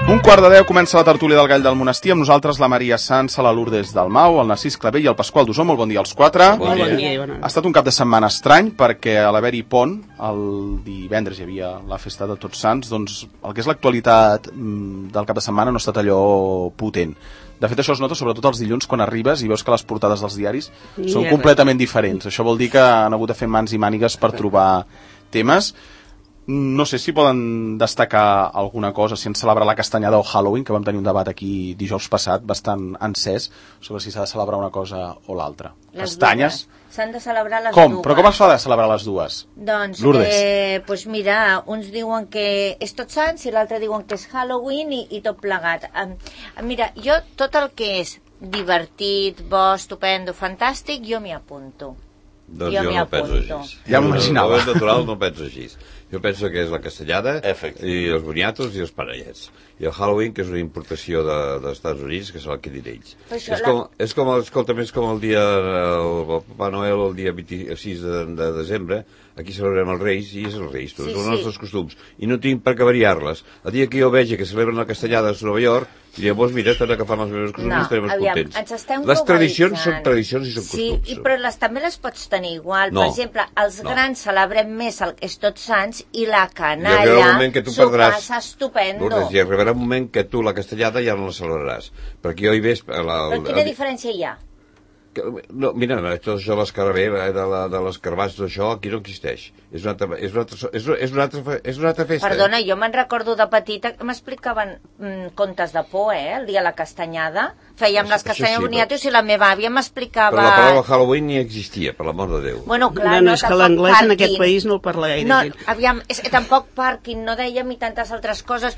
1:15 comença la tertúlia del Gall del Monestir, amb nosaltres la Maria Sança, la Lourdes Dalmau, el Narcís Clavé i el Pasqual Dusó. Molt bon dia als quatre. Bon dia. Ha estat un cap de setmana estrany perquè a l'haver-hi pont, el divendres hi havia la festa de Tots Sants, doncs el que és l'actualitat del cap de setmana no ha estat allò potent. De fet, això es nota sobretot els dilluns quan arribes i veus que les portades dels diaris són completament diferents. Això vol dir que han hagut de fer mans i mànigues per trobar temes. No sé si poden destacar alguna cosa, si han celebrat la castanyada o Halloween, que vam tenir un debat aquí dijous passat, bastant encès, sobre si s'ha de celebrar una cosa o l'altra. Castanyes? S'han de celebrar les Com? dues. Però com es fa de celebrar les dues? Doncs, Lourdes. pues mira, uns diuen que és Tots Sants i l'altre diuen que és Halloween i tot plegat. Mira, jo tot el que és divertit, bo, estupendo, fantàstic, jo m'hi apunto. Doncs jo no penso així. Ja m'imaginava. El natural no penso així. Jo penso que és la castellada i els boniatos i els parellets. I el Halloween, que és una importació dels Estats Units, que és el que diré ells. És com el dia el Papa Noel, el dia 26 de desembre. Aquí celebrem els Reis i és els Reis, tots els nostres costums. I no tinc per què variar-les. El dia que jo vegi que celebren la castellada a Nova York, diria, doncs mira, estan agafant els meus costums i estarem contents. Les tradicions són tradicions i són costums. Sí, però també les pots tenir igual. Per exemple, els grans celebrem més el que és Tots Sants i la canalla s'ho passa estupendo. I arribarà un moment que tu la castellada ja no la celebraràs. Perquè jo hi veig... Però quina diferència hi ha? No, mira, tot això de l'escarabé, de l'escarbats, tot això, aquí no existeix. És una altra festa. Perdona, jo me'n recordo de petita que m'explicaven contes de por, el dia de la castanyada. Fèiem les castanyes boniatos i la meva àvia m'explicava... Però la paraula Halloween ni existia, per l'amor de Déu. Bueno, clar, no és que l'anglès en aquest país no el parla gaire. No, aviam, tampoc parking, no dèiem i tantes altres coses.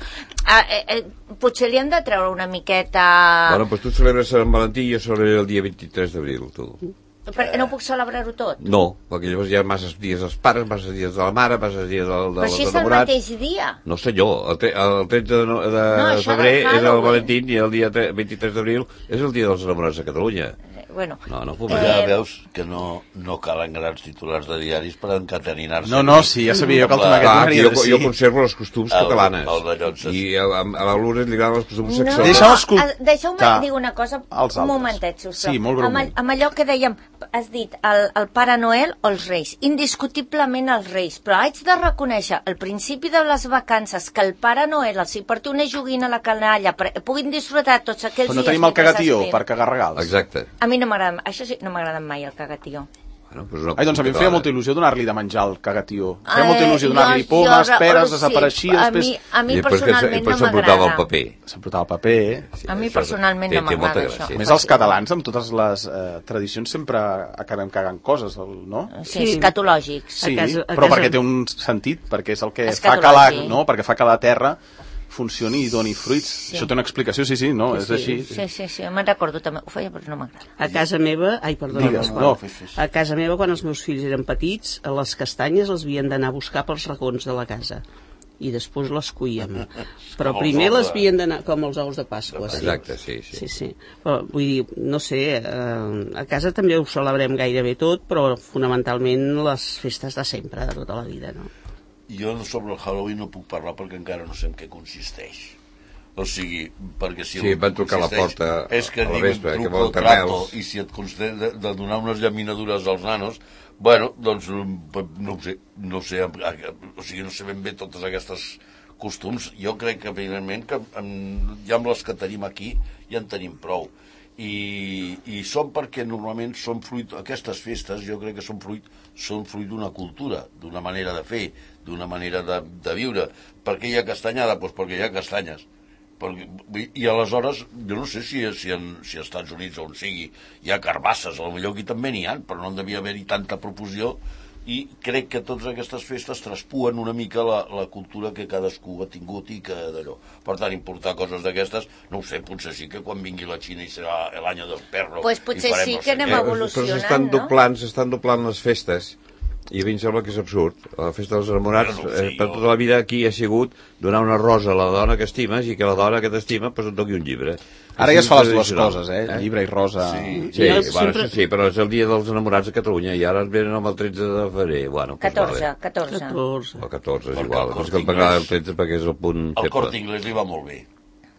Potser li hem de treure una miqueta... Bueno, doncs tu celebres Sant Valentí i jo celebraré el dia 23 d'abril, tu. Perquè no puc celebrar-ho tot? No, perquè llavors hi ha masses dies dels pares, masses dies de la mare, masses dies dels enamorats. Però si és el mateix dia? No senyor, el 30 de febrer és el Valentí i el dia 23 d'abril és el dia dels enamorats de Catalunya. Bueno, ja veus que no calen grans titulars de diaris per encateninar-se. No, sí, ja sabia jo que el tema aquest m'hauria de jo conservo els costums catalanes i a la Lourdes li agraden els costums sexuals. Deixeu-me dir una cosa un momentet, sisplau. Sí, molt breument. Amb allò que dèiem, has dit el Pare Noel o els Reis, indiscutiblement els Reis, però haig de reconèixer al principi de les vacances que el Pare Noel els hi porti una joguina a la canalla, puguin disfrutar tots aquells dies... Però no tenim el cagatió per cagar regals. Exacte. A mi no m'agrada, això sí, no m'agrada mai el cagatió. Ai, doncs a mi em feia molta il·lusió donar-li de menjar el cagatió. Feia molta il·lusió donar-li pomes, peres, desapareixia després... A mi personalment no m'agrada. S'emportava el paper. A mi personalment no m'agrada això. A més, els catalans, amb totes les tradicions, sempre acabem cagant coses, no? Sí, escatològics. Sí, però perquè té un sentit, perquè és el que fa que perquè fa que la terra funcioni i doni fruits. Sí. Això té una explicació, sí, no, és així. Sí, me'n recordo també, ho feia però no m'agrada. A casa meva, a casa meva quan els meus fills eren petits, a les castanyes les havien d'anar a buscar pels racons de la casa i després les cuíem. Però primer les havien d'anar, com els ous de Pasqua. Exacte, sí. Però, vull dir, no sé, a casa també ho celebrem gairebé tot, però fonamentalment les festes de sempre, de tota la vida, no? Jo sobre el Halloween no puc parlar perquè encara no sé en què consisteix. O sigui, perquè si sí, van trucar a la porta és que diu un truco o trato i si et consta de donar unes llaminadures als nanos, bueno, doncs no sé, o sigui, no sé ben bé totes aquestes costums. Jo crec que evidentment que ja amb les que tenim aquí ja en tenim prou. I són perquè normalment són fruit, aquestes festes jo crec que són fruit d'una cultura, d'una manera de fer, d'una manera de viure. Per què hi ha castanyada? Doncs perquè hi ha castanyes. I aleshores, jo no sé si als Estats Units on sigui hi ha carbasses, potser aquí també n'hi ha, però no en devia haver-hi tanta profusió. I crec que totes aquestes festes traspuen una mica la cultura que cadascú ha tingut i que d'allò. Per tant, importar coses d'aquestes, no ho sé, potser sí que quan vingui la Xina i serà l'any del perro... Pues potser sí que anem evolucionant, no? Però s'estan doblant les festes i a mi em sembla que és absurd. La festa dels enamorats, per tota la vida aquí ha sigut donar una rosa a la dona que estimes i que la dona que t'estima et doni un llibre. Ara ja es fa les dues coses, llibre i rosa. Sí, però és el dia dels enamorats a Catalunya i ara ens venen amb el 13 de febrer. 14. El 14 és igual. És que el m'agrada el 13 perquè és el punt... El Corte Inglés li va molt bé.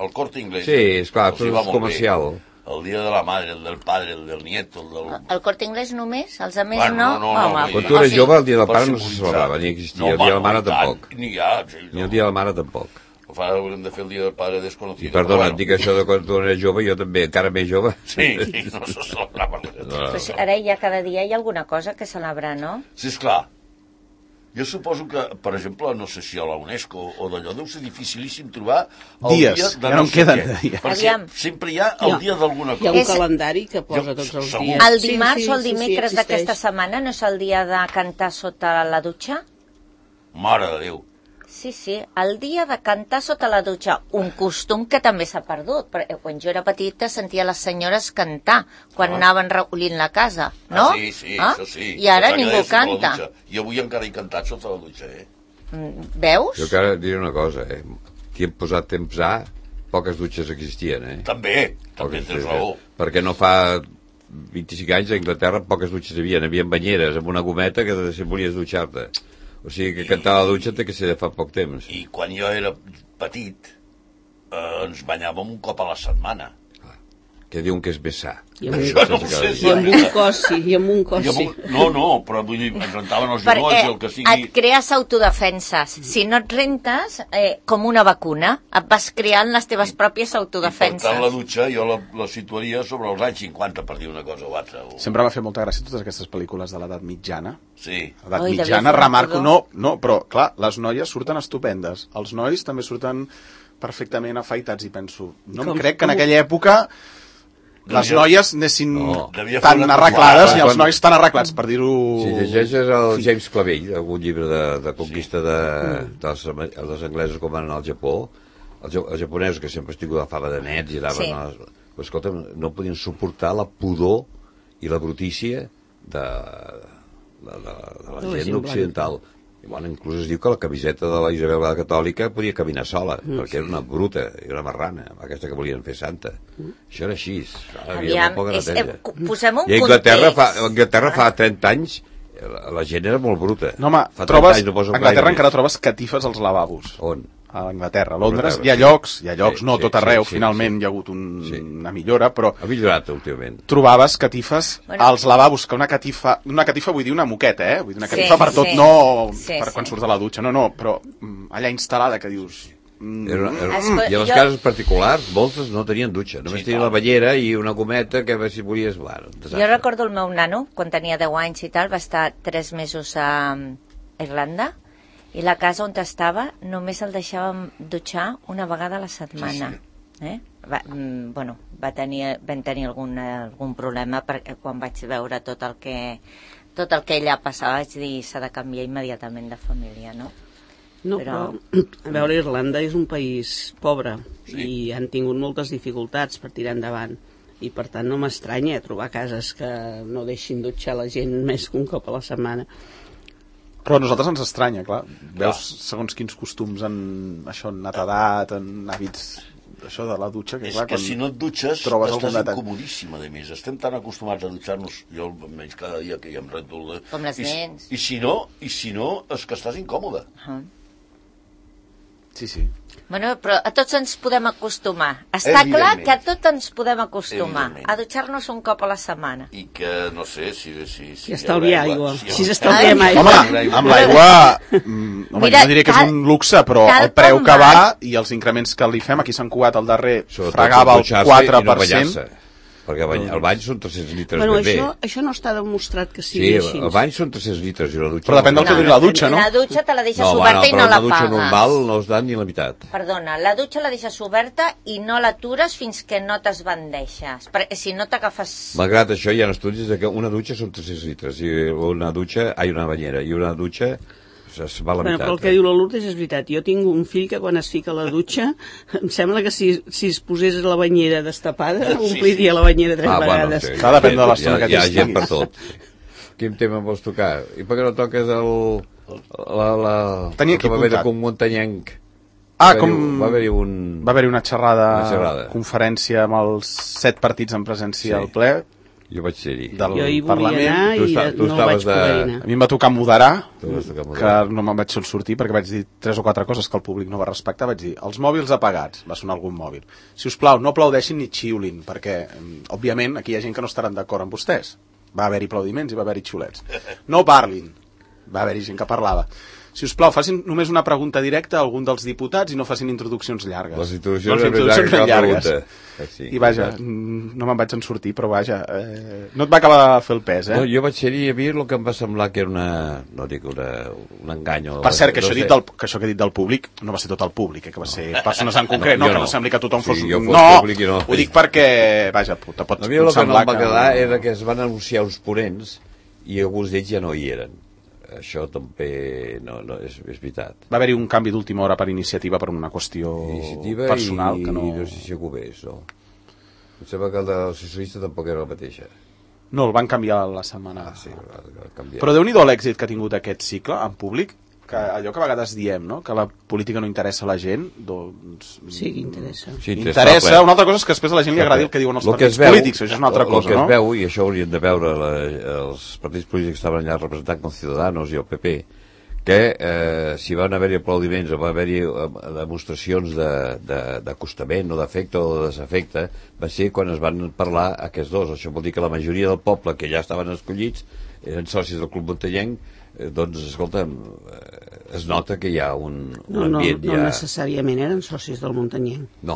El Corte Inglés. Sí, esclar, tot és comercial. El dia de la madre, el del padre, el del nieto, el del... El Corte Inglés només? Els altres no? Quan tu eres jove, el dia del pare no se celebrava, ni existia. El dia de la mare tampoc. Ni el dia de la mare tampoc. Ara haurem de fer el dia del pare desconocido. I perdona, et dic això de quan tu eres jove, jo també, encara més jove. Sí, no se celebrava. Ara ja cada dia hi ha alguna cosa que celebrar, no? Sí, esclar. Jo suposo que, per exemple, no sé si a la UNESCO o d'allò, deu ser dificilíssim trobar el dies, dia de ja no en queden de dies. Perquè sempre hi ha el dia d'alguna cosa. Hi ha un calendari que posa tots els dies. El dimarts o el dimecres d'aquesta setmana no és el dia de cantar sota la dutxa? Mare de Déu. Sí, el dia de cantar sota la dutxa, un costum que també s'ha perdut. Quan jo era petita sentia les senyores cantar quan anaven recollint la casa, no? Sí, això sí. I ara ningú canta. I avui encara he cantat sota la dutxa, Veus? Jo encara diré una cosa, Qui hem posat temps A, poques dutxes existien, També tens raó. Perquè no fa 25 anys a Anglaterra poques dutxes hi havia banyeres amb una gometa que si volies dutxar-te. O sigui que cantar a la dutxa té que ser de fa poc temps. I quan jo era petit, ens banyàvem un cop a la setmana. Que diuen que és més sa. I amb un cossi. No, però vull dir, ens rentaven els genolls i el que sigui... Et crees autodefenses. Si no et rentes, com una vacuna, et vas creant les teves pròpies autodefenses. I per tant, la dutxa jo la situaria sobre els anys 50, per dir una cosa o altra. Sempre va fer molta gràcia totes aquestes pel·lícules de l'edat mitjana. Sí. L'edat mitjana, remarco, no, però, clar, les noies surten estupendes. Els nois també surten perfectament afaitats i penso, no em crec que en aquella època les noies anessin tan arreglades i els nois tan arreglats, per dir-ho... Si llegeixes el James Clavell, algun llibre de conquista dels anglesos com van al Japó, els japonesos que sempre estic de fava de nets i anaven... Escolta, no podien suportar la pudor i la brutícia de la gent occidental. I bueno, inclús es diu que la camiseta de la Isabel la Catòlica podia caminar sola, perquè era una bruta i una marrana, aquesta que volien fer santa. Això era així. Posem un I a Anglaterra fa 30 anys la gent era molt bruta. No, home, a Anglaterra encara trobes catifes als lavabos. On? A Anglaterra. A Londres hi ha llocs, no tot arreu, finalment hi ha hagut una millora, però... Ha millorat últimament. Trobaves catifes als lavabos, que una catifa vull dir una moqueta, vull dir una catifa per tot, no per quan surts de la dutxa, no, però allà instal·lada que dius... I a les cases particulars, moltes no tenien dutxa, només tenien la banyera i una gometa que si volies... Jo recordo el meu nano, quan tenia 10 anys i tal, va estar 3 mesos a Irlanda, i la casa on estava només el deixàvem dutxar una vegada a la setmana. Vam tenir algun problema perquè quan vaig veure tot el que ella passava vaig dir s'ha de canviar immediatament de família, no? No, però a veure, Irlanda és un país pobre i han tingut moltes dificultats per tirar endavant i per tant no m'estranya trobar cases que no deixin dutxar la gent més que un cop a la setmana. Però a nosaltres ens estranya, clar. Veus segons quins costums en netedat, en hàbits això de la dutxa, que clar, que si no et dutxes estàs incomodíssima, a més. Estem tan acostumats a dutxar-nos, jo almenys cada dia que ja em rento... Com les nens. I si no, és que estàs incòmode. Sí. Bueno, però a tots ens podem acostumar. Està clar que a tots ens podem acostumar a dutxar-nos un cop a la setmana. I que, no sé, si i estalviar aigua. Si s'estalviem aigua. Home, amb l'aigua... no diré que és un luxe, però el preu que va i els increments que li fem, aquí Sant Cugat al darrer fregava el 4%. Perquè el bany són 300 litres ben bé. Això no està demostrat que sigui així. Sí, el bany són 300 litres i la dutxa... Però depèn del que duri la dutxa, no? La dutxa te la deixes oberta i no la pagues. Però una dutxa normal no es dan ni la meitat. Perdona, la dutxa la deixes oberta i no l'atures fins que no t'esbandeixes. Perquè si no t'agafes... Malgrat això hi ha estudis que una dutxa són 300 litres i una banyera i una dutxa... es va a la meitat. Però el que diu la Lourdes és veritat. Jo tinc un fill que quan es fica a la dutxa em sembla que si es posés la banyera destapada ompliria la banyera 3 vegades. Bueno, sí. Depèn de l'estona que hi ha gent per tot. Quin tema vols tocar? I per què no toques Tenia aquí apuntat. Com muntanyenc. Va haver-hi una xerrada, conferència amb els 7 partits en presència al ple. Jo vaig ser-hi. Del jo hi volia Parlament. anar i no vaig poder anar. A mi em va tocar moderar, que no me'n vaig sortir perquè vaig dir 3 o 4 coses que el públic no va respectar. Vaig dir, els mòbils apagats, va sonar algun mòbil. Si us plau, no aplaudeixin ni xiulin, perquè, òbviament, aquí hi ha gent que no estaran d'acord amb vostès. Va haver-hi aplaudiments i va haver-hi xiulets. No parlin. Va haver-hi gent que parlava. Si us plau, facin només una pregunta directa a algun dels diputats i no facin introduccions llargues. Les introduccions eren llargues. Sí, i vaja, no me'n vaig en sortir, però vaja, no et va acabar de fer el pes, No, jo vaig ser-hi i a mi el que em va semblar que era un engany. Per cert, que això que he dit del públic no va ser tot el públic, que va ser persones en concret, que no sembli que tothom fos... públic i no. Ho dic perquè, vaja, te pot semblar que... A mi el que no em va quedar era que es van anunciar uns ponents i alguns d'ells ja no hi eren. Això també no és veritat. Va haver-hi un canvi d'última hora per iniciativa per una qüestió personal que no... I no sé si ho és, no? Em sembla que el del socialista tampoc era la mateixa. No, el van canviar la setmana. Sí, va canviar. Però déu-n'hi-do l'èxit que ha tingut aquest cicle en públic, que allò que a vegades diem, no? Que la política no interessa a la gent, doncs... Sí, que interessa. Sí, interessa. Una altra cosa és que després a la gent li agradi el que diuen els partits polítics, això és una altra cosa, no? El que es veu, i això haurien de veure els partits polítics que estaven allà representant com Ciudadanos i el PP, que si van haver-hi aplaudiments o va haver-hi demostracions d'acostament o d'afecte o de desafecte, va ser quan es van parlar aquests dos. Això vol dir que la majoria del poble que ja estaven escollits eren socis del Club Muntanyenc. Doncs, escolta'm, es nota que hi ha un ambient no necessàriament eren socis del Muntanyenc. No.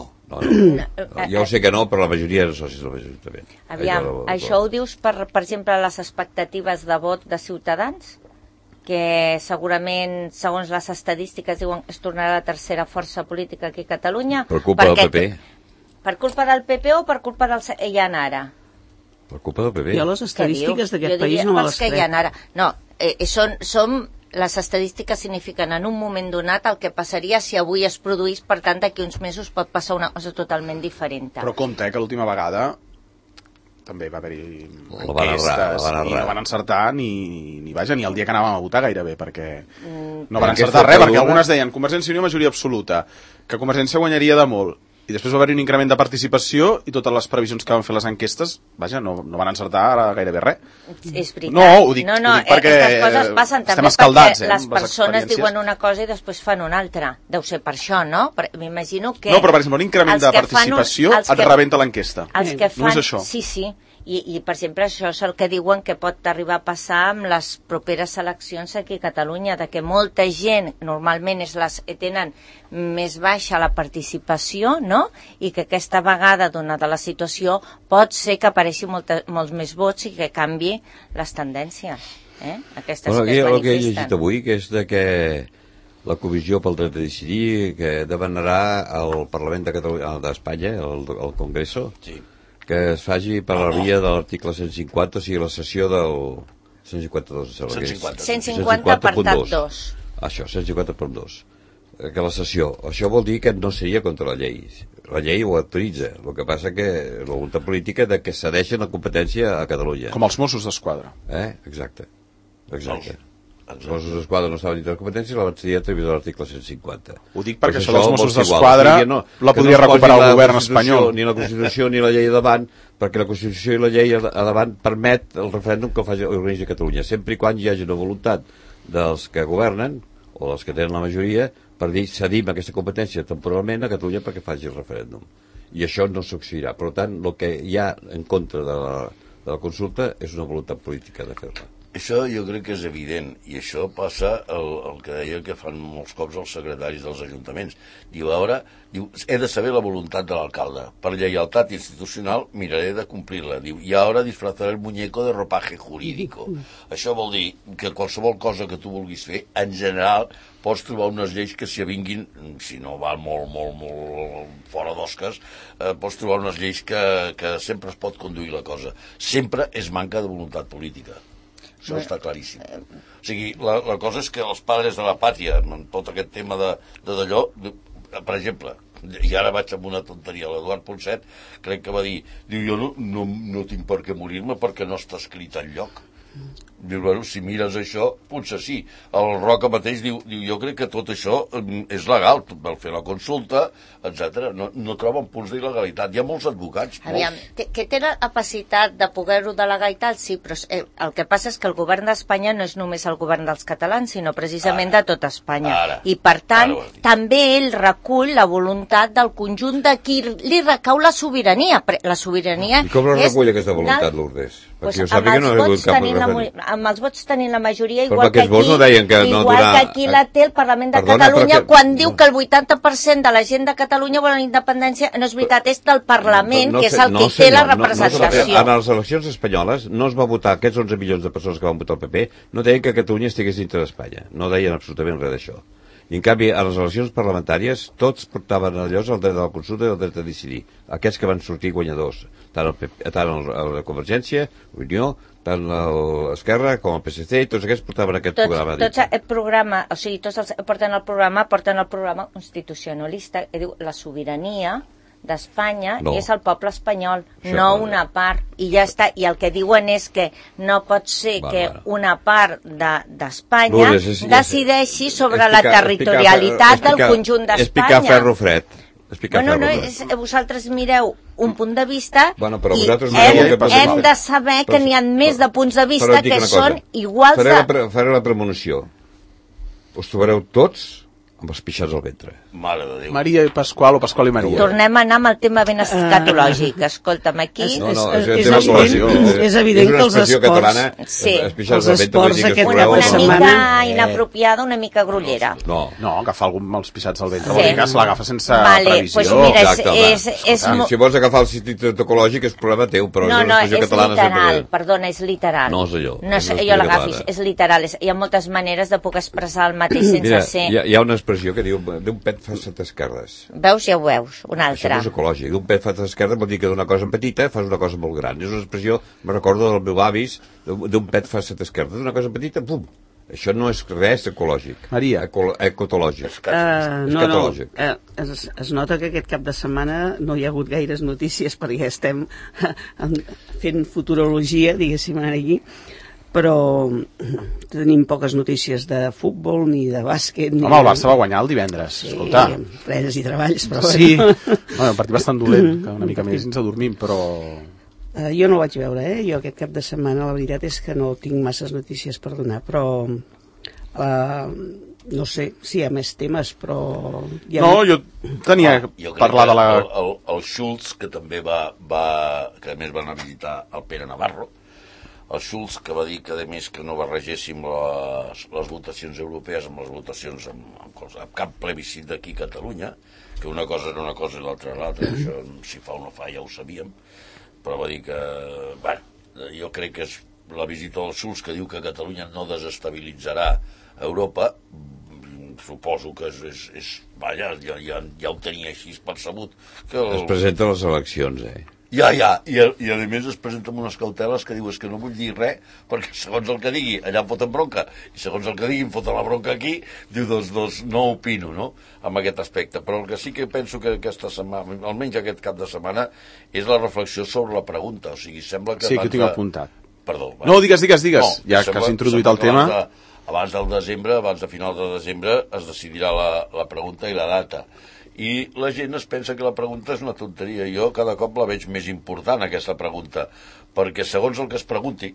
Jo sé que no, però la majoria eren socis del Ajuntament. Aviam, això ho dius per exemple, les expectatives de vot de Ciutadans? Que segurament, segons les estadístiques, diuen que es tornarà la tercera força política aquí a Catalunya. Per culpa del PP. Per culpa del PP o per culpa del hi ha ara? Per culpa del PP. Jo les estadístiques d'aquest país no me les crec. No, les estadístiques signifiquen en un moment donat el que passaria si avui es produís, per tant d'aquí uns mesos pot passar una cosa totalment diferent. Però compte, que l'última vegada també va haver-hi enquestes i no van encertar ni el dia que anàvem a votar gairebé, perquè no van encertar res, perquè algunes deien Convergència i Unió majoria absoluta, que Convergència guanyaria de molt, i després va haver-hi un increment de participació i totes les previsions que van fer les enquestes, vaja, no van encertar gairebé res. És veritat. No, ho dic perquè estem escaldats. Les persones diuen una cosa i després fan una altra. Deu ser per això, no? M'imagino que... No, però per exemple, un increment de participació et rebenta l'enquesta. Els que fan... No és això. Sí. I, per exemple, això és el que diuen que pot arribar a passar amb les properes eleccions aquí a Catalunya, de que molta gent, normalment és les que tenen més baixa la participació, no? I que aquesta vegada, donada la situació, pot ser que apareixi molts més vots i que canvi les tendències. Aquestes que es manifesten. El que he llegit avui, que és de que la Comissió pel Dret a Decidir, que demanarà al Parlament de Catalunya, d'Espanya, al Congreso, sí, que es faci per la via de l'article 150, o sigui, la sessió del 152. 150 apartat 2. Això, 150.2. Que la sessió. Això vol dir que no seria contra la llei. La llei ho autoritza. El que passa que la voluntat política de que cedeixen la competència a Catalunya. Com els Mossos d'Esquadra. Exacte. Els Mossos d'Esquadra no estaven dintre de competència i la van cedir a través de l'article 150. Ho dic perquè això dels Mossos d'Esquadra la podria recuperar el govern espanyol. Ni la Constitució ni la llei davant, perquè la Constitució i la llei a davant permet el referèndum que el faci l'organisme de Catalunya, sempre i quan hi hagi una voluntat dels que governen o dels que tenen la majoria per dir cedim aquesta competència temporalment a Catalunya perquè faci el referèndum. I això no succeirà. Per tant, el que hi ha en contra de la consulta és una voluntat política de fer-la. Això jo crec que és evident, i això passa el que deia que fan molts cops els secretaris dels ajuntaments. Diu, he de saber la voluntat de l'alcalde. Per lleialtat institucional miraré de complir-la. Diu, i ara disfrazaré el muñeco de ropaje jurídico. Això vol dir que qualsevol cosa que tu vulguis fer, en general, pots trobar unes lleis que s'hi avinguin, si no va molt fora d'osques, pots trobar unes lleis que sempre es pot conduir la cosa. Sempre és manca de voluntat política. Això està claríssim. O sigui, la cosa és que els padres de la pàtria, en tot aquest tema d'allò, per exemple, i ara vaig amb una tonteria, l'Eduard Ponset crec que va dir, jo no tinc per què morir-me perquè no està escrit enlloc. Diu, bueno, si mires això, potser sí. El Roca mateix diu, jo crec que tot això és legal, val fer la consulta, etc. No troben punts d'il·legalitat. Hi ha molts advocats. Aviam, que té la capacitat de poder-ho delegar, sí, però el que passa és que el govern d'Espanya no és només el govern dels catalans, sinó precisament de tot Espanya. I, per tant, també ell recull la voluntat del conjunt de qui li recau la sobirania. La sobirania I com la recull aquesta voluntat, Lourdes? Perquè jo sàpiga que no ha hagut cap referent. Amb els vots tenint la majoria, igual que aquí la té el Parlament de Catalunya, quan diu que el 80% de la gent de Catalunya vol la independència. No és veritat, és del Parlament, que és el que té la representació. En les eleccions espanyoles no es va votar, aquests 11 milions de persones que van votar el PP, no deien que Catalunya estigués dintre d'Espanya. No deien absolutament res d'això. I, en canvi, a les eleccions parlamentàries, tots portaven allò el dret a la consulta i el dret a decidir. Aquests que van sortir guanyadors, tant la Convergència, Unió, tant l'Esquerra com el PSC, i tots aquests portaven aquest programa. Tots porten el programa constitucionalista, que diu la sobirania d'Espanya és el poble espanyol, no una part, i ja està. I el que diuen és que no pot ser que una part d'Espanya decideixi sobre la territorialitat del conjunt d'Espanya. És picar ferro fred. Vosaltres mireu un punt de vista i hem de saber que n'hi ha més de punts de vista que són iguals de... Faré la premonició. Us trobareu tots amb els pixats al ventre. Mare de Déu. Maria i Pasqual o Pasqual i Maria. Tornem a anar amb el tema ben escatològic. Escolta'm, aquí... És evident que els esports... Els esports aquest cap de setmana... Una mica inapropiada, una mica grullera. No, agafar algú amb els pixats al ventre. Vol dir que se l'agafa sense previsió. Si vols agafar el sentit ecològic és problema teu, però no, és literal. Perdona, és literal. No és allò. Jo l'agafis, és literal. Hi ha moltes maneres de poder expressar el mateix sense ser... Hi ha una expressió que diu d'un pet fas set esquerdes. Veus, ja ho veus, una altra. Això no és ecològic. D'un pet fas set esquerdes vol dir que d'una cosa petita fas una cosa molt gran. És una expressió, me recordo del meu avis, d'un pet fas set esquerdes. D'una cosa petita, pum! Això no és res ecològic. Maria. Ecotològic. Es nota que aquest cap de setmana no hi ha hagut gaires notícies perquè estem fent futurologia, diguéssim ara aquí, però tenim poques notícies de futbol ni de bàsquet. Home, el Barça va guanyar el divendres, escolta. Sí, frenes i treballs, però... Sí, un partit bastant dolent, que una mica més ens adormim, però... Jo no ho vaig veure, Jo aquest cap de setmana la veritat és que no tinc masses notícies per donar, però... no sé si hi ha més temes, però... jo tenia parlar de la... El Schulz, que també que a més van a visitar el Pere Navarro, el Schulz, que va dir que a més que no barregéssim les votacions europees amb les votacions amb cap plebiscit d'aquí a Catalunya, que una cosa era una cosa i l'altra era l'altra, això si fa o no fa ja ho sabíem, però va dir que, jo crec que és la visita del Schulz que diu que Catalunya no desestabilitzarà Europa, suposo que ja ho tenia així percebut. Es presenten les eleccions, I a més es presenta amb unes cauteles que diu és que no vull dir res perquè segons el que digui allà em foten bronca i segons el que digui em foten la bronca aquí, diu doncs no opino, no?, amb aquest aspecte. Però el que sí que penso que aquesta setmana, almenys aquest cap de setmana, és la reflexió sobre la pregunta. O sigui, sembla que... Sí, que ho tinc apuntat. Perdó. No, digues, ja que has introduït el tema. Abans de final de desembre, es decidirà la pregunta i la data. I la gent es pensa que la pregunta és una tonteria. Jo cada cop la veig més important, aquesta pregunta, perquè segons el que es pregunti,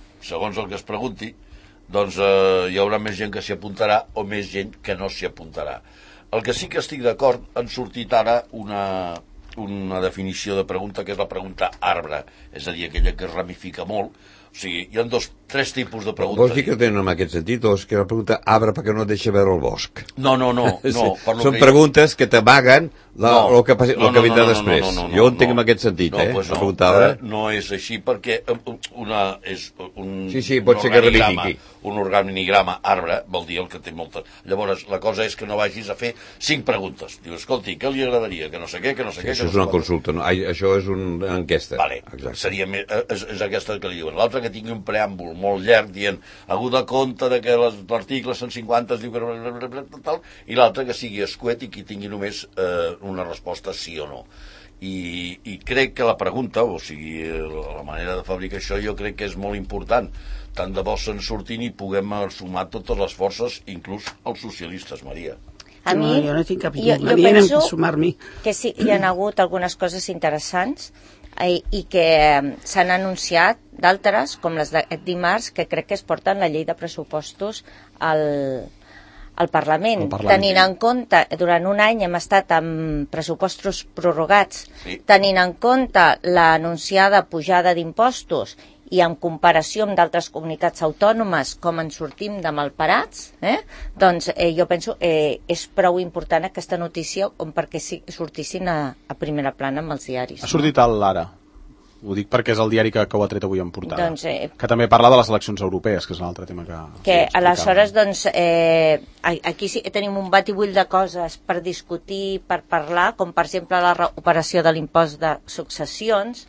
doncs hi haurà més gent que s'hi apuntarà o més gent que no s'hi apuntarà. El que sí que estic d'acord, han sortit ara una definició de pregunta, que és la pregunta arbre, és a dir, aquella que es ramifica molt. O sigui, hi ha tres tipus de preguntes. Vols dir que tenen en aquest sentit, o és que la pregunta arbre perquè no et deixa veure el bosc? No. Són preguntes que t'amaguen el que vindrà després. Jo ho entenc en aquest sentit, No és així, perquè una és un... Sí, pot ser que ramifiqui. Un organigrama arbre vol dir el que té molta... Llavors, la cosa és que no vagis a fer 5 preguntes. Diu, escolti, què li agradaria? Que no sé què, Això és una consulta, això és una enquesta. Vale, és aquesta que li diuen. L'altra que tingui un preàmbul molt llarg dient hagut de compte de que l'article 150 es diu que... i l'altre que sigui escuet i que tingui només una resposta sí o no. I crec que la pregunta, o sigui, la manera de fabricar això, jo crec que és molt important. Tant de bo se'n surtin i puguem sumar totes les forces, inclús els socialistes, Maria. A mi, jo no tinc cap inconvenient en sumar-m'hi. Que sí, hi ha hagut algunes coses interessants i que s'han anunciat d'altres, com les d'aquest dimarts, que crec que es porten la llei de pressupostos al Parlament, tenint en compte, durant un any hem estat amb pressupostos prorrogats, tenint en compte l'anunciada pujada d'impostos i en comparació amb d'altres comunitats autònomes, com en sortim de malparats, doncs jo penso és prou important aquesta notícia com perquè sortissin a primera plana amb els diaris. Ha sortit l'Ara. Ho dic perquè és el diari que ho ha tret avui en portada. Doncs, que també parla de les eleccions europees, que és un altre tema que aleshores, doncs, aquí sí tenim un batibull de coses per discutir, per parlar, com per exemple la recuperació de l'impost de successions.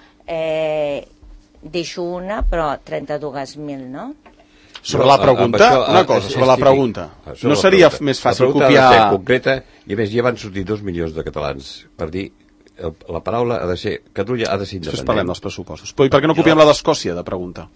Deixo una, però 32.000, no? Sobre la pregunta, una cosa, sobre la pregunta. No seria més fàcil copiar... La pregunta ha de ser concreta, i a més ja van sortir 2 milions de catalans per dir la paraula ha de ser, Catalunya ha de ser independent. Després parlem dels pressupostos. Però i per què no copiem la d'Escòcia, de pregunta?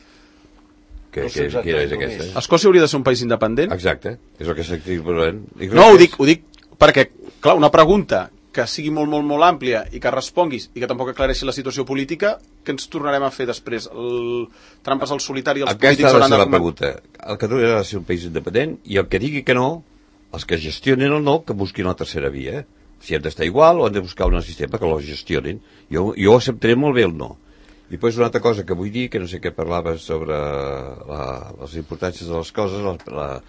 Quina és aquesta? Escòcia hauria de ser un país independent? Exacte, és el que s'estic parlant. No, ho dic perquè, clar, una pregunta que sigui molt, molt, molt àmplia i que responguis i que tampoc aclareixi la situació política, què ens tornarem a fer després? Trampes al solitari, els polítics hauran de... Aquesta ha de ser la pregunta. El Catalunya ha de ser un país independent i el que digui que no, els que gestionen el no, que busquin la tercera via, si hem d'estar igual o hem de buscar un sistema que lo gestionin. Jo acceptaré molt bé el no. I després una altra cosa que vull dir, que no sé què parlaves sobre les importàncies de les coses.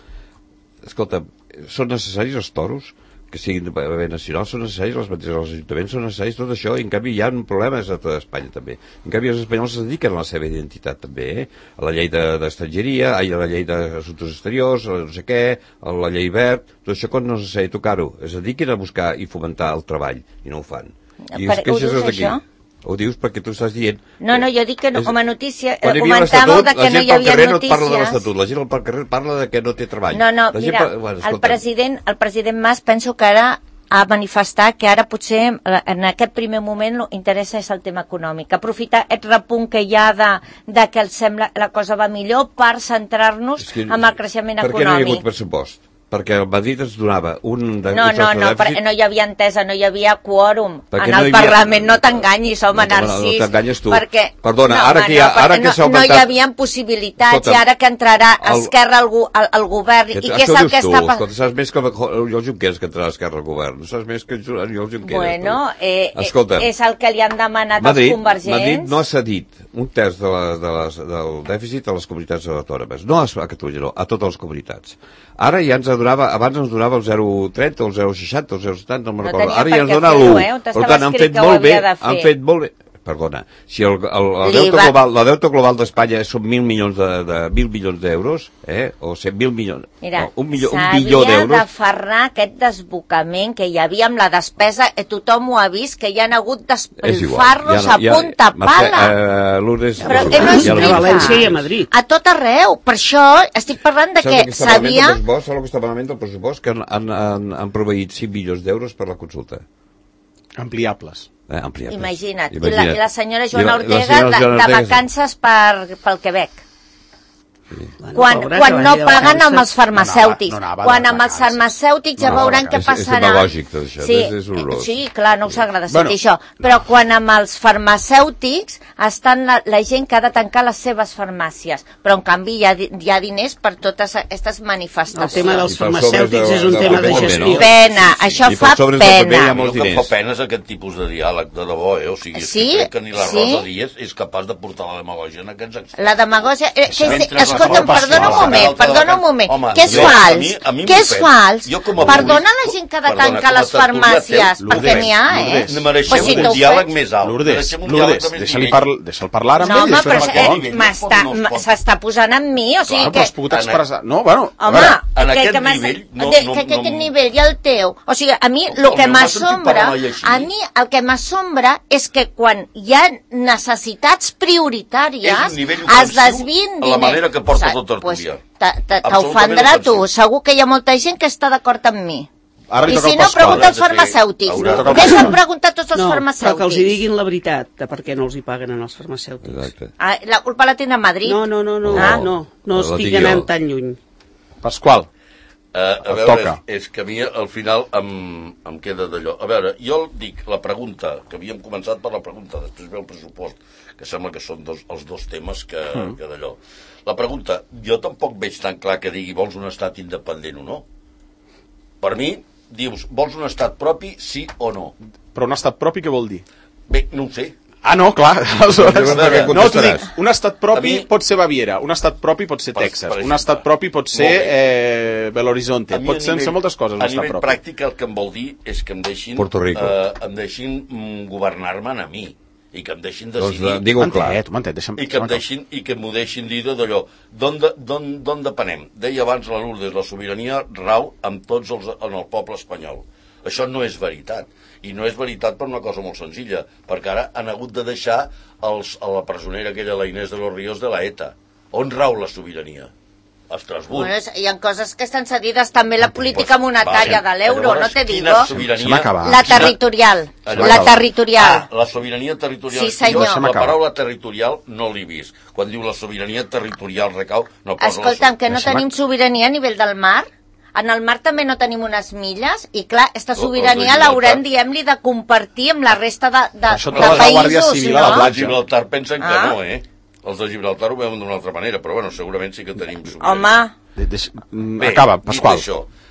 Escolta, són necessaris els toros que siguin de bé nacional, són necessaris les banderes dels ajuntaments, són necessaris tot això, i en canvi hi ha problemes a tota Espanya també. En canvi els espanyols es dediquen a la seva identitat també, a la llei d'estrangeria, a la llei d'assumptes exteriors, a no sé què, a la llei verd, tot això quan no es necessari tocar-ho, es dediquen a buscar i fomentar el treball, i no ho fan. Ho dius això? Ho dius perquè tu estàs dient... No, jo dic que no, com a notícia comentàveu que no hi havia notícies. No parla de l'Estatut, la gent al carrer parla de que no té treball. No, mira, el president Mas penso que ara ha manifestat que ara potser en aquest primer moment l'interessa és el tema econòmic, aprofitar aquest repunt que hi ha de que el sembla la cosa va millor per centrar-nos en el creixement econòmic. Per què no hi ha hagut pressupost? Perquè el Madrid ens donava un... No hi havia entesa, no hi havia quòrum. En el Parlament no t'enganyis, home, Narcís. No t'enganyes tu. Perdona, ara que s'ha augmentat... No hi havia possibilitats, i ara que entrarà Esquerra al govern, i què és el que està passant? Saps més que Oriol Junqueras que entrarà a Esquerra al govern. No saps més que Oriol Junqueras. Bueno, és el que li han demanat els convergents. Madrid no ha cedit un terç del dèficit a les comunitats autònomes. No a Catalunya, no, a totes les comunitats. Ara ja abans ens donava el 0,30 o el 0,60 o el 0,70, no me'n recordo. Ara ja ens dona l'1. Per tant, han fet molt bé. Perdona, si la deute global d'Espanya són 1.000 milions d'euros, o 100.000 milions, mira, un bilió d'euros... S'havia de ferrar aquest desbocament que hi havia amb la despesa, tothom ho ha vist, que hi ha hagut despilfarros a punta pala. Però què no és a València i a Madrid. A tot arreu, per això estic parlant de que s'havia... Saps el que està malament del pressupost? Que han proveït 5 milions d'euros per la consulta. Ampliables. Imagina't. I la senyora Joana Ortega de vacances pel Quebec. Sí. Quan no paguen amb els farmacèutics. Quan amb els farmacèutics ja veuran què passarà. És demagògic tot això, és horrorós. Sí, clar, no us agrada sentir això. Però quan amb els farmacèutics estan la gent que ha de tancar les seves farmàcies. Però en canvi hi ha diners per totes aquestes manifestacions. El tema dels farmacèutics és un tema de gestió. Pena, això fa pena. El que fa pena és aquest tipus de diàleg, de debò, o sigui, crec que ni la Rosa Díez és capaç de portar la demagògia en aquests extrems. La demagògia... escolta'm, perdona un moment. Què és fals? Què és fals? Perdona la gent que ha de tancar les farmàcies, perquè n'hi ha, Mereixem un diàleg més alt. Lourdes, deixa'l parlar amb ell. No, home, però s'està posant amb mi, o sigui que... Però has pogut expressar... No, bueno... Home, que aquest nivell i el teu... O sigui, a mi el que m'assombra és que quan hi ha necessitats prioritàries es desvien diners. La manera que porta tot tertúlia. T'ofendrà tu, segur que hi ha molta gent que està d'acord amb mi. I si no, pregunta als farmacèutics. Què s'han preguntat tots els farmacèutics? Però que els hi diguin la veritat de per què no els hi paguen als farmacèutics. La culpa la tenen a Madrid? No estic anant tan lluny. Pasqual. A veure, és que a mi al final em queda d'allò. A veure, jo dic la pregunta, que havíem començat per la pregunta, després ve el pressupost, que sembla que són els dos temes que d'allò. La pregunta, jo tampoc veig tan clar que digui vols un estat independent o no. Per mi, dius, vols un estat propi, sí o no? Però un estat propi què vol dir? Bé, no ho sé. Ah, no, clar. No, t'ho dic, un estat propi pot ser Baviera, un estat propi pot ser Texas, un estat propi pot ser Belo Horizonte, pot ser moltes coses un estat propi. A nivell pràctic el que em vol dir és que em deixin governar-me a mi i que em deixin decidir i que m'ho deixin dir d'allò d'on depenem. Deia abans la Lourdes, la sobirania rau en el poble espanyol. Això no és veritat. I no és veritat per una cosa molt senzilla, perquè ara han hagut de deixar a la presonera aquella, la Inés de los Ríos, de la ETA. On rau la sobirania? A Estrasburg. Bueno, hi ha coses que estan cedides també la política monetària de l'euro, no te digo? La territorial. La sobirania territorial. Sí, senyor. La paraula territorial no l'he vist. Quan diu la sobirania territorial recau... Escolta'm, que no tenim sobirania a nivell del mar? En el mar també no tenim unes milles i clar, aquesta sobirania l'haurem, diguem-li, de compartir amb la resta de països, no? Els de Gibraltar pensen que no, Els de Gibraltar ho veuen d'una altra manera, però bueno, segurament sí que tenim sobirania. Home! Acaba, Pasqual.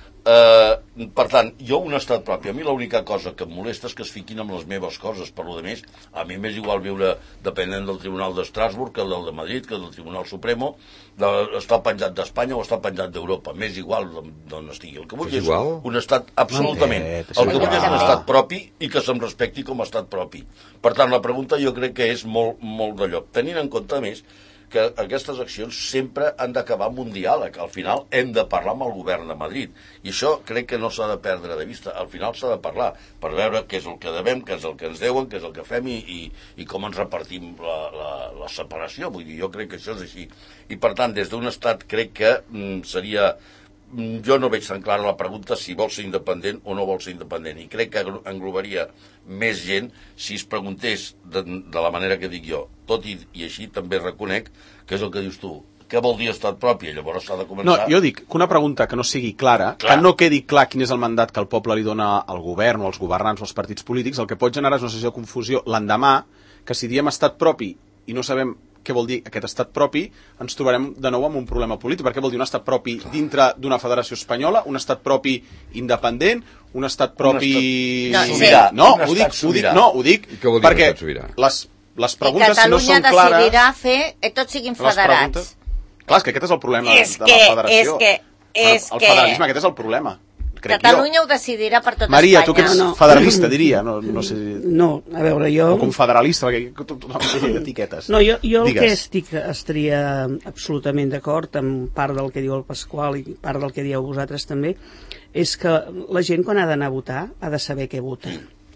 Per tant, jo un estat propi, a mi l'única cosa que em molesta és que es fiquin amb les meves coses. Per lo de més, a mi m'és igual viure dependent del Tribunal d'Estrasburg que del de Madrid, que del Tribunal Supremo, estar penjat d'Espanya o estar penjat d'Europa. M'és igual d'on estigui. El que vull és un estat absolutament. El que vull és un estat propi i que se'm respecti com a estat propi. Per tant, la pregunta jo crec que és molt d'allò. Tenint en compte, a més, que aquestes accions sempre han d'acabar amb un diàleg. Al final hem de parlar amb el govern de Madrid. I això crec que no s'ha de perdre de vista. Al final s'ha de parlar per veure què és el que devem, què és el que ens deuen, què és el que fem i com ens repartim la separació. Vull dir, jo crec que això és així. I per tant, des d'un estat crec que seria... Jo no veig tan clara la pregunta si vol ser independent o no vol ser independent. I crec que englobaria més gent si es preguntés de la manera que dic jo. Tot i així també reconec que és el que dius tu. Què vol dir estat propi? Llavors s'ha de començar... No, jo dic que una pregunta que no sigui clara, que no quedi clar quin és el mandat que el poble li dona al govern o als governants o als partits polítics, el que pot generar és una situació de confusió l'endemà, que si diem estat propi i no sabem què vol dir aquest estat propi, ens trobarem de nou amb un problema polític, perquè vol dir un estat propi dintre d'una federació espanyola, un estat propi independent, un estat propi... Sobirà. No, ho dic perquè les preguntes, si no són clares... I Catalunya decidirà fer que tots siguin federats. Clar, és que aquest és el problema de la federació. El federalisme, aquest és el problema. Catalunya ho decidirà per tot Maria, Espanya. tu que ets federalista, diria. No sé... No, a veure, jo... O confederalista, perquè tothom té etiquetes. No, jo el que estaria absolutament d'acord amb part del que diu el Pasqual i part del que dieu vosaltres també, és que la gent quan ha d'anar a votar ha de saber què vota.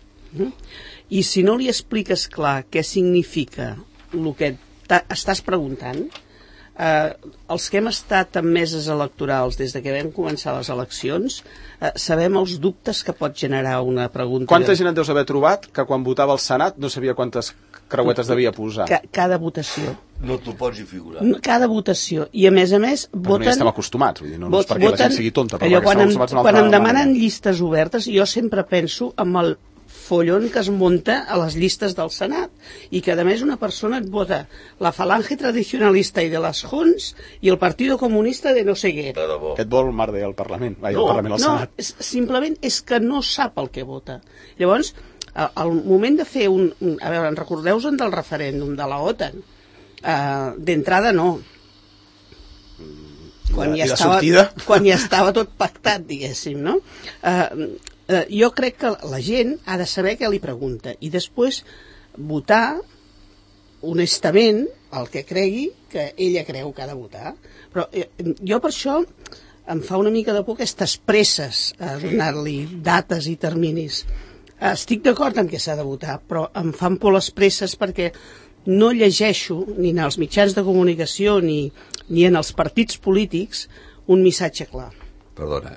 I si no li expliques clar què significa el que estàs preguntant, els que hem estat en meses electorals des de que vam començar les eleccions sabem els dubtes que pot generar una pregunta. Quanta gent et deus haver trobat que quan votava al Senat no sabia quantes creuetes devia posar? Cada votació. No t'ho pots hi figurar. Cada votació. I a més voten... Però ja estem acostumats, vull dir, no és perquè la gent sigui tonta, però quan em demanen llistes obertes, jo sempre penso en el follon que es munta a les llistes del Senat i que a més una persona et vota la falange tradicionalista i de les Junts i el Partido Comunista de no sé què. Et vol merder al Parlament, al Senat. No, simplement és que no sap el que vota. Llavors, al moment de fer a veure, recordeu-vos del referèndum de la OTAN, d'entrada no. quan ja estava tot pactat, diguéssim, no? Jo crec que la gent ha de saber què li pregunta i després votar honestament el que cregui que ella creu que ha de votar. Però jo per això em fa una mica de por aquestes presses a donar-li dates i terminis. Estic d'acord amb que s'ha de votar, però em fan por les presses perquè no llegeixo ni en els mitjans de comunicació ni en els partits polítics un missatge clar. Perdona,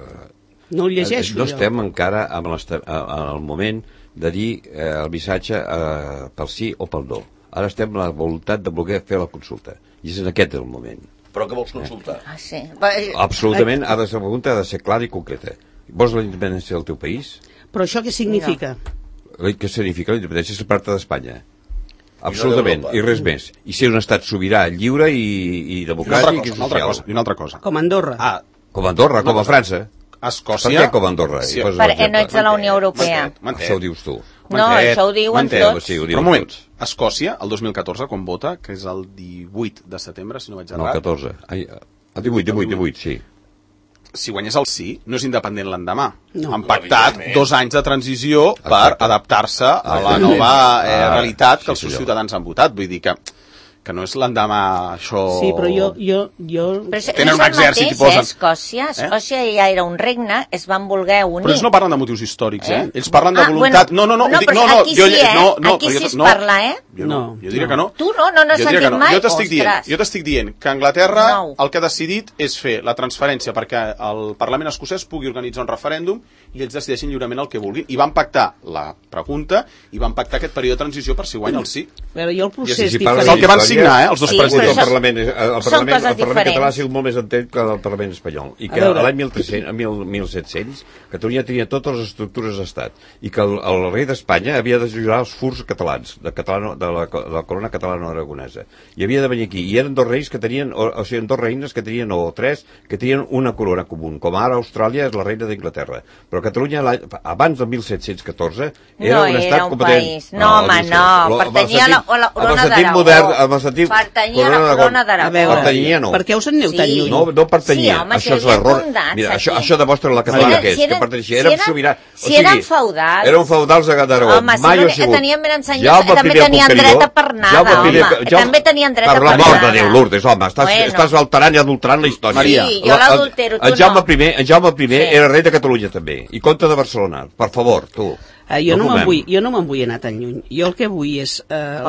no ho llegeixo no estem encara en el moment de dir el missatge pel sí o pel no. Ara estem amb la voluntat de voler fer la consulta i és en aquest el moment. Però què vols consultar? Sí. Absolutament, la pregunta ha de ser clara i concreta. Vols la independència del teu país? Però això què significa? Què significa la independència? És part d'Espanya. Absolutament, i res més. I ser un estat sobirà, lliure i democràtic i social. I una altra cosa. Com Andorra. Com Andorra, com a França. Escòcia... Per què com Andorra? Sí. Perquè no ets de la Unió Europea. Això ho dius tu. No, això ho diuen tots. Però un moment, Escòcia, el 2014, quan vota, que és el 18 de setembre, si no vaig errat... No, el 14. El 18, sí. Si guanyés el sí, no és independent l'endemà. No. Han pactat 2 anys de transició per adaptar-se a la nova realitat que els seus ciutadans han votat. Vull dir que no és l'endemà això... Sí, però jo... Tenen un exèrcit i posen... Escòcia ja era un regne, es van voler unir. Però ells no parlen de motius històrics, Ells parlen de voluntat... Bueno, aquí sí es parla, Jo diria que no. Tu no has sentit mai? Jo t'estic dient que Anglaterra el que ha decidit és fer la transferència perquè el Parlament escocès pugui organitzar un referèndum i ells decideixin lliurement el que vulguin. I van pactar la pregunta i van pactar aquest període de transició per si guanya el sí. Però jo el procés diferent... És el que van signar, els dos presidents. El Parlament català ha sigut molt més entent que el Parlament espanyol. I que l'any 1700 Catalunya tenia totes les estructures d'estat. I que el rei d'Espanya havia de jurar els furs catalans, de la corona catalana-aragonesa. I havia de venir aquí. I eren 2 reis que tenien, o sigui, 2 reines que tenien, o 3, que tenien una corona comú. Com ara Austràlia és la reina d'Inglaterra. Però Catalunya, abans del 1714, era un estat competent. No, home, no. Pertanyia a la corona d'Aragó. Pertanyia a la corona d'Aragó. Pertanyia no. Per què us en aneu tan lluny? No pertanyia. Això és l'error. Mira, això demostra la catalana que és. Que pertanyia. Érem sobirà. Si eren feudals. Eren feudals d'Aragó. Mai ho ha sigut. Tenien ben ensenyat, també tenien dret a pernada, home. També tenien dret a pernada. Per l'amor de Déu, Lourdes, home, estàs alterant i adulterant la història. Sí, jo l'adultero, tu no. En Jaume I era rei de Catalunya també, i comte de Barcelona. Per favor, tu. Jo no me'n vull anar tan lluny. Jo el que vull és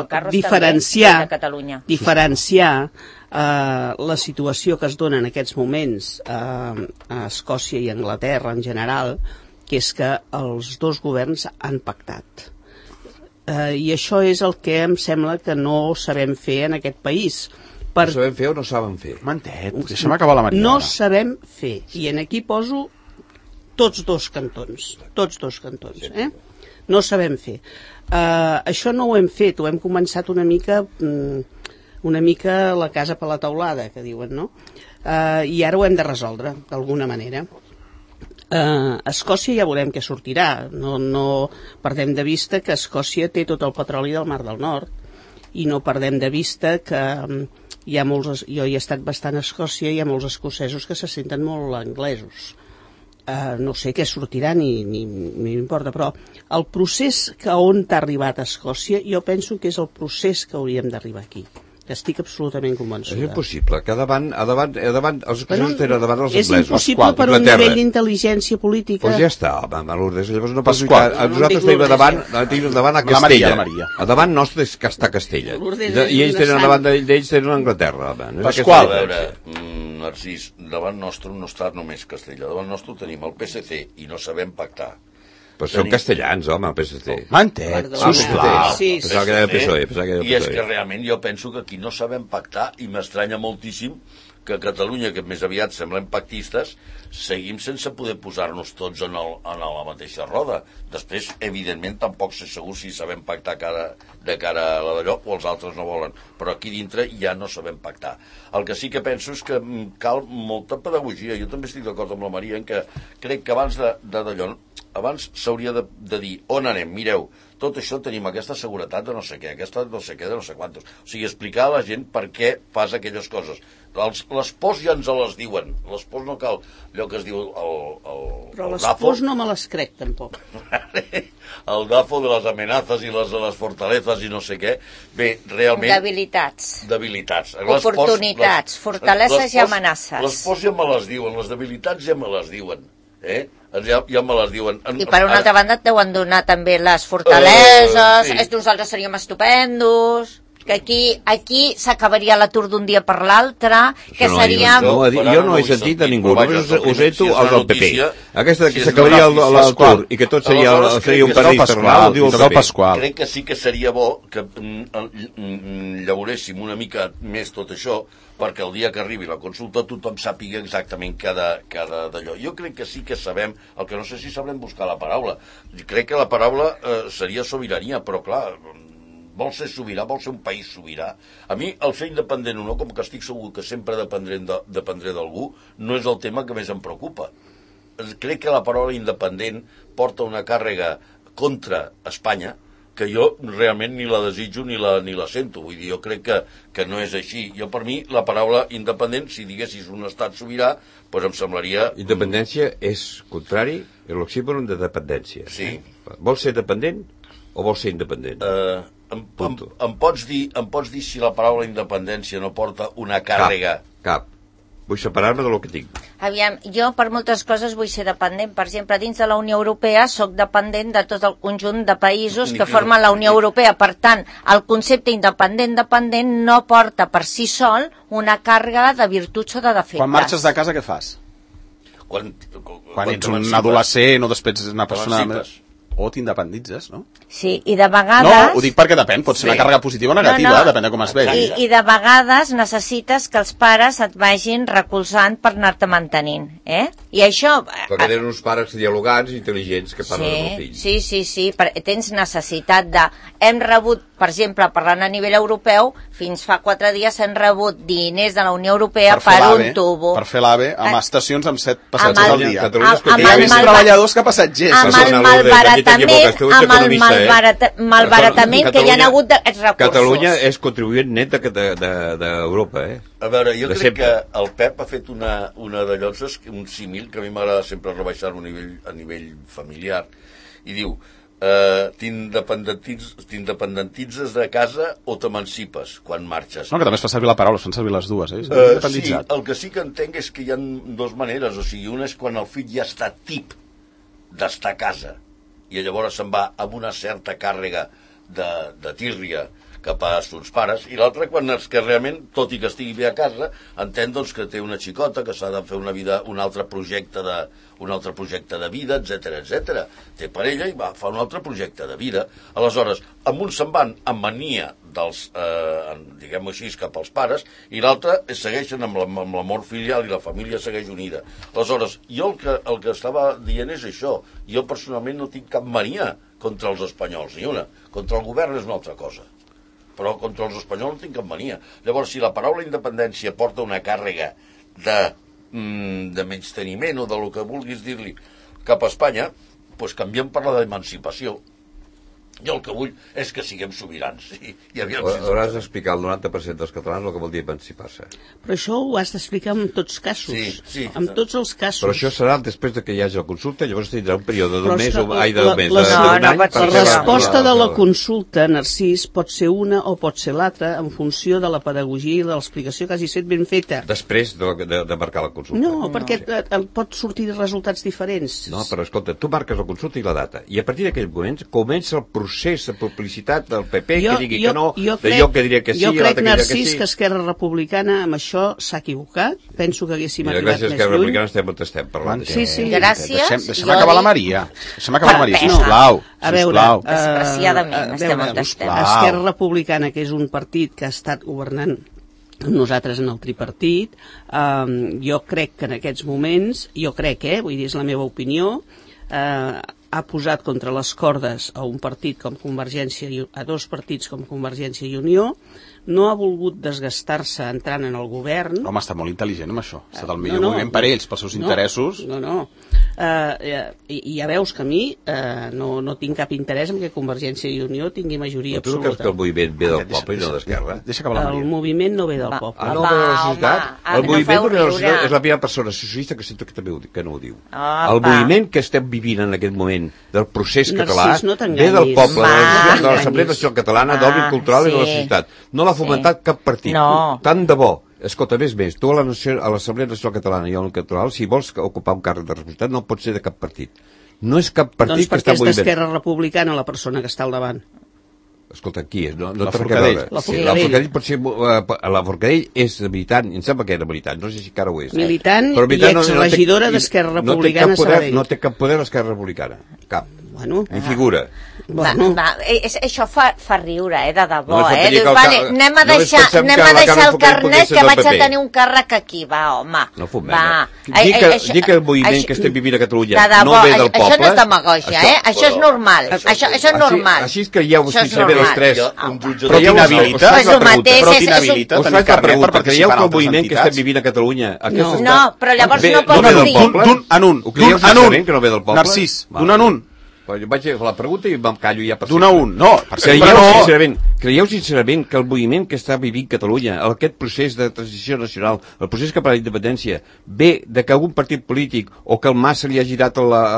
diferenciar la situació que es dona en aquests moments a Escòcia i Anglaterra en general, que és que els dos governs han pactat. I això és el que em sembla que no sabem fer en aquest país. No sabem fer o no saben fer? Mantet, deixa'm acabar la Maria. No sabem fer. I en aquí poso tots dos cantons. No sabem fer. Això no ho hem fet, ho hem començat una mica la casa per la teulada, que diuen, no? I ara ho hem de resoldre, d'alguna manera. Escòcia ja veurem què sortirà. No perdem de vista que Escòcia té tot el petroli del Mar del Nord i no perdem de vista que hi ha molts... Jo hi he estat bastant a Escòcia i hi ha molts escocesos que se senten molt anglesos. No sé què sortirà ni m'importa, però el procés que on t'ha arribat a Escòcia jo penso que és el procés que hauríem d'arribar aquí. Estic absolutament convençuda. És impossible, que davant els escocesos tenen davant els anglesos. És impossible per un nivell d'intel·ligència política. Doncs ja està, home, Lourdes, llavors no pots lluitar. Nosaltres tenim davant a Castella. A davant nostre que està Castella. I ells tenen davant d'ells tenen Anglaterra. Pasqual, a veure, Narcís, davant nostre no està només Castella, davant nostre tenim el PSC i no sabem pactar. Però són castellans, home, el PSC. Mantet, sisplau. Pensava que era el PSOE. I és que realment jo penso que aquí no sabem pactar i m'estranya moltíssim que a Catalunya, que més aviat semblem pactistes, seguim sense poder posar-nos tots en la mateixa roda. Després, evidentment, tampoc sé segur si sabem pactar de cara a la d'allò o els altres no volen. Però aquí dintre ja no sabem pactar. El que sí que penso és que cal molta pedagogia. Jo també estic d'acord amb la Maria en que crec que abans d'allò abans s'hauria de dir on anem, mireu, tot això tenim aquesta seguretat de no sé què, aquesta no sé què, de no sé quantos. O sigui, explicar a la gent per què fas aquelles coses. Les pors ja ens les diuen. Les pors no cal allò que es diu però les pors no me les crec, tampoc. El DAFO de les amenazas i les fortalezas i no sé què. Bé, realment... Debilitats. Oportunitats, fortaleses i amenaces. Les pors ja me les diuen, les debilitats ja me les diuen. Ja me les diuen. I per una altra banda et deuen donar també les fortaleses, nosaltres seríem estupendos, que aquí s'acabaria l'atur d'un dia per l'altre, que seríem... Jo no he sentit a ningú, només ho sento al del PP. Aquesta que s'acabaria l'atur i que tot seria un paradís terrenal, diu el PP. Crec que sí que seria bo que llavoréssim una mica més tot això, perquè el dia que arribi la consulta tothom sàpiga exactament cada d'allò. Jo crec que sí que sabem, el que no sé si sabrem buscar la paraula. Crec que la paraula seria sobirania, però clar, vol ser sobirà, vol ser un país sobirà. A mi el fer independent o no, com que estic segur que sempre dependré d'algú, no és el tema que més em preocupa. Crec que la paraula independent porta una càrrega contra Espanya, que jo realment ni la desitjo ni la sento. Vull dir, jo crec que no és així. Jo, per mi, la paraula independent, si diguessis un estat sobirà, doncs em semblaria... Independència és contrari a l'oxímoron de dependència. Sí. Vols ser dependent o vols ser independent? Em pots dir si la paraula independència no porta una càrrega? Cap. Vull separar-me del que tinc. Aviam, jo per moltes coses vull ser dependent. Per exemple, dins de la Unió Europea sóc dependent de tot el conjunt de països que formen la Unió Europea. Per tant, el concepte independent no porta per si sol una càrrega de virtuts o de defectes. Quan marxes de casa, què fas? Quan ets un adolescent o després una persona... O t'independitzes, no? Sí, i de vegades... No, ho dic perquè depèn, pot ser una càrrega positiva o negativa, depèn de com es vegi. I de vegades necessites que els pares et vagin recolzant per anar-te mantenint, I això... Perquè tenen uns pares dialogants, intel·ligents, que parlen amb els fills. Sí, tens necessitat de... Hem rebut, per exemple, parlant a nivell europeu, fins fa 4 dies hem rebut diners de la Unió Europea per un tubo. Per fer l'AVE, amb estacions amb 7 passatgers al dia. Hi ha més treballadors que passatgers. Amb el malbaratament que hi ha hagut d'aquests recursos. Catalunya és contribuent net d'Europa, A veure, jo crec que el Pep ha fet una d'allò, un símil, que a mi m'agrada sempre rebaixar-ho a nivell familiar, i diu, t'independentitzes de casa o t'emancipes quan marxes? No, que també es fa servir la paraula, es fan servir les dues, Sí, el que sí que entenc és que hi ha dues maneres, o sigui, una és quan el fill ja està tip d'estar a casa, i llavors se'n va amb una certa càrrega de tírria cap a sons pares, i l'altra quan és que realment, tot i que estigui bé a casa, entén doncs, que té una xicota, que s'ha de fer una vida, un altre projecte de vida, etc. Té parella i va fa un altre projecte de vida. Aleshores, amb un se'n van amb mania dels, diguem-ho així, cap als pares, i l'altre segueixen amb l'amor filial i la família segueix unida. Aleshores, jo el que estava dient és això. Jo personalment no tinc cap mania contra els espanyols, ni una. Contra el govern és una altra cosa. Però contra els espanyols no tinc cap mania. Llavors, si la paraula independència porta una càrrega de menysteniment o de lo que vulguis dir-li cap a Espanya, doncs canviem per la d'emancipació. Jo el que vull és que siguem sobirans. Hauràs d'explicar al 90% dels catalans el que vol dir emancipar-se. Però això ho has d'explicar en tots casos. Sí. En tots els casos. Però això serà després de que hi hagi la consulta, llavors tindrà un període d'un mes d'un any. La resposta de la consulta, Narcís, pot ser una o pot ser l'altra en funció de la pedagogia i de l'explicació que hagi fet ben feta. Després de marcar la consulta. No, perquè pot sortir resultats diferents. No, però escolta, tu marques la consulta i la data, i a partir d'aquell moment comença el procés de publicitat del PP que digui que no, jo que diria que sí. Jo crec, Narcís, que Esquerra Republicana amb això s'ha equivocat. Penso que haguéssim arribat més lluny. Gràcies a Esquerra Republicana estem parlant. Sí. Gràcies. Deixem acabar la Maria. Sisplau. A veure, desgraciadament, estem on estem. Esquerra Republicana, que és un partit que ha estat governant amb nosaltres en el tripartit, jo crec que en aquests moments, vull dir, és la meva opinió, ha posat contra les cordes a un partit com a dos partits com Convergència i Unió, no ha volgut desgastar-se entrant en el govern. Home, està molt intel·ligent amb això. Ha estat el millor moviment per ells, pels seus interessos. No. I ja veus que a mi no tinc cap interès en que Convergència i Unió tingui majoria absoluta. Tu no creus que el moviment ve del poble i no d'Esquerra? El moviment no ve del poble. No ve de la societat? El moviment de la societat és la primera persona socialista que sento que no ho diu. El moviment que estem vivint en aquest moment del procés català ve del poble, de l'Assemblea Nacional Catalana, d'Òrbit Cultural i de la societat. No l'ha fomentat cap partit. Tant de bo. Escolta, més, tu a l'Assemblea Nacional Catalana i a l'Òrbit Cultural, si vols ocupar un càrrec de responsabilitat, no pot ser de cap partit. No és cap partit que està moviment. Doncs perquè és d'Esquerra Republicana la persona que està al davant. Escolta, qui és? No la Forcadell. La Forcadell pot ser... La Forcadell és militant, em sembla que era militant, no sé si encara ho és. Militant i exregidora d'Esquerra Republicana Sabadell. No té cap poder l'Esquerra Republicana, cap. Ni figura. Això fa riure, de debò, Dius, vale, anem a deixar el carnet que vaig a tenir un càrrec aquí, home. No fumem, Dir que el moviment que estem vivint a Catalunya no ve del poble... Això no és demagògia, això és normal. Això és normal. Així és que creieu, si saber les tres. Però t'inhabilita tenir carnet per participar en altres entitats? Que estem vivint a Catalunya... No, però llavors no pots dir... D'un en un. Narcís, d'un en un. Jo vaig fer la pregunta i me'n callo ja per sempre. D'un a un, no. Creieu sincerament que el moviment que està vivint Catalunya, aquest procés de transició nacional, el procés cap a la independència, ve de que algun partit polític o que el Mas se li ha girat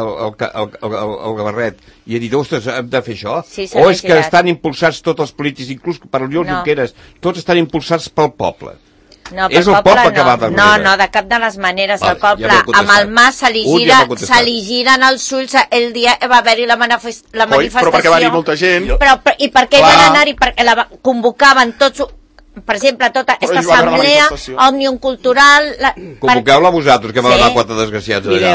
el gavarret i ha dit, ostres, hem de fer això? O és que estan impulsats tots els polítics, inclús per l'Oriol Junqueras, tots estan impulsats pel poble? No, és el poble que va de de cap de les maneres. El poble, amb el Mas se li giren els ulls el dia que va haver-hi la manifestació. Però perquè va anar molta gent. I per què van anar-hi? Perquè la convocaven tots... Per exemple, tota aquesta assemblea, Òmnium Cultural... Convoqueu-la vosaltres, que van anar quatre desgraciats allà.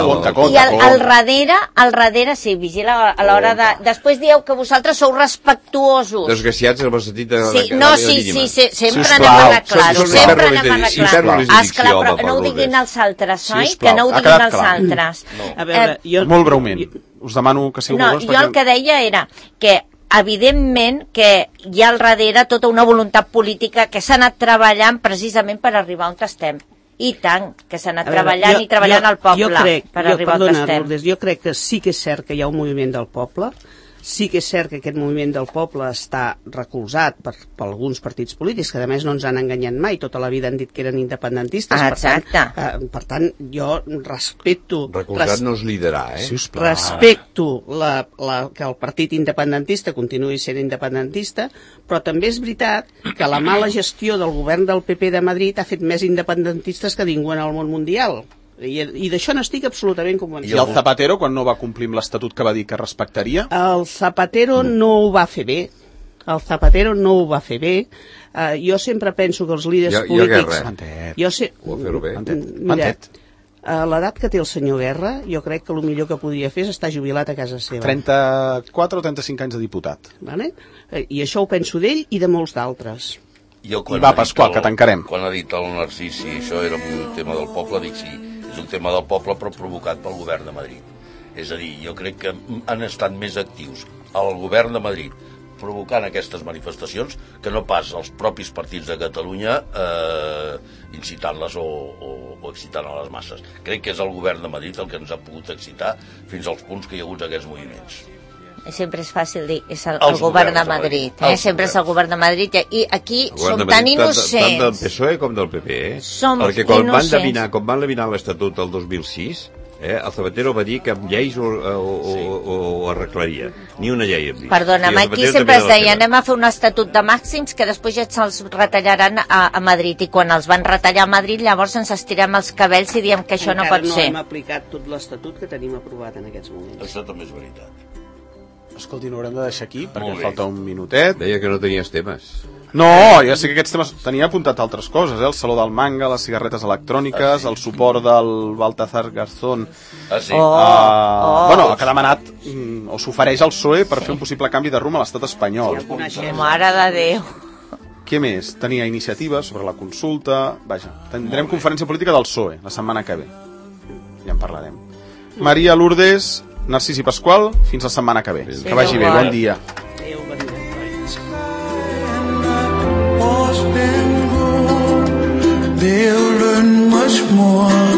I al darrere, sí, vigila a l'hora de... Després dieu que vosaltres sou respectuosos. Desgraciats en el sentit de... Sí, sempre anem a arreglar-ho. Sempre anem a arreglar-ho. Esclar, però no ho diguin els altres, oi? Que no ho diguin els altres. A veure, molt breument. Us demano que sigueu molt... Jo el que deia era que evidentment que hi ha al darrere tota una voluntat política que s'ha anat treballant precisament per arribar on estem. I tant, que s'ha anat treballant i treballant al poble per arribar on estem. Jo crec que sí que és cert que hi ha un moviment del poble, sí que és cert que aquest moviment del poble està recolzat per alguns partits polítics, que a més no ens han enganyat mai, tota la vida han dit que eren independentistes. Per tant, jo respecto... Recolzat no és liderar, Respecto que el partit independentista continuï sent independentista, però també és veritat que la mala gestió del govern del PP de Madrid ha fet més independentistes que ningú en el món mundial. I d'això n'estic absolutament convençut. I el Zapatero, quan no va complir amb l'estatut que va dir que respectaria? El Zapatero no ho va fer bé. Jo sempre penso que els líders polítics... Ho va fer-ho bé. Mira, a l'edat que té el senyor Guerra, jo crec que el millor que podria fer és estar jubilat a casa seva. 34 o 35 anys de diputat. I això ho penso d'ell i de molts d'altres. I va, Pasqual, que tancarem. Quan ha dit el Narcís si això era un tema del poble, dic sí, és un tema del poble però provocat pel govern de Madrid. És a dir, jo crec que han estat més actius el govern de Madrid provocant aquestes manifestacions que no pas els propis partits de Catalunya incitant-les o excitant a les masses. Crec que és el govern de Madrid el que ens ha pogut excitar fins als punts que hi ha hagut aquests moviments. Sempre és fàcil dir, és el govern de Madrid, sempre és el govern de Madrid, i aquí som tan innocents. Tant del PSOE com del PP, perquè quan van laminar l'Estatut el 2006, el Zapatero va dir que amb lleis ho arreglaria. Ni una llei hem vist. Perdona'm, aquí sempre es deia anem a fer un estatut de màxims que després ja se'ls retallaran a Madrid, i quan els van retallar a Madrid llavors ens estirem els cabells i diem que això no pot ser. Encara no hem aplicat tot l'estatut que tenim aprovat en aquests moments. Això també és veritat. Escolti, no haurem de deixar aquí perquè falta un minutet. Deia que no tenies temes. No, ja sé que aquests temes tenia apuntat altres coses, el Saló del Manga, les cigarretes electròniques, el suport del Baltasar Garzón, que ha demanat o s'ofereix al PSOE per fer un possible canvi de rumb a l'estat espanyol. Mare de Déu. Què més? Tenia iniciatives sobre la consulta. Vaja, tindrem conferència política del PSOE la setmana que ve. Ja en parlarem. Maria Lourdes, Narcís i Pasqual, fins la setmana que ve. Que vagi bé, bon dia. Adéu, bon dia. They'll learn much more.